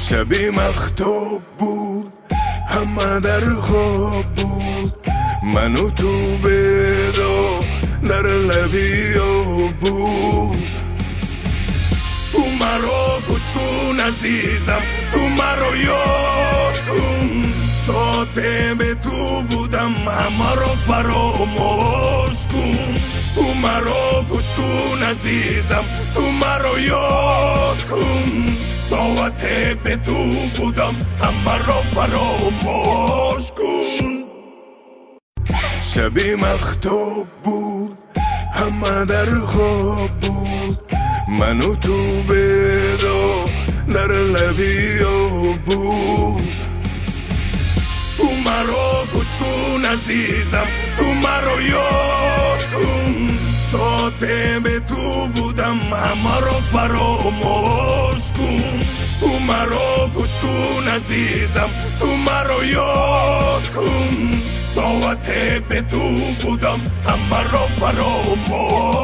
شبی مختوب بود، همه در خواب بود، من و تو بیدار در لبی بود. تو مرا گوش کن عزیزم، تو مرا یاد کن، ساعته به تو بودم همه را فراموش کن. تو مرا گوش کن عزیزم، تو مرا یاد کن، ساعته به تو بودم همه را فراموش کن. شبی مختوب بود، همه در خواب بود، من و تو بیدار در لبی بود. تو مرا گوش کن عزیزم، تو مرا یاد کن، ساعته به تو بودم همه را فراموش کن. تو مرا گوش کن عزیزم، تو مرا یاد کن، ساعته به تو بودم همه را فراموش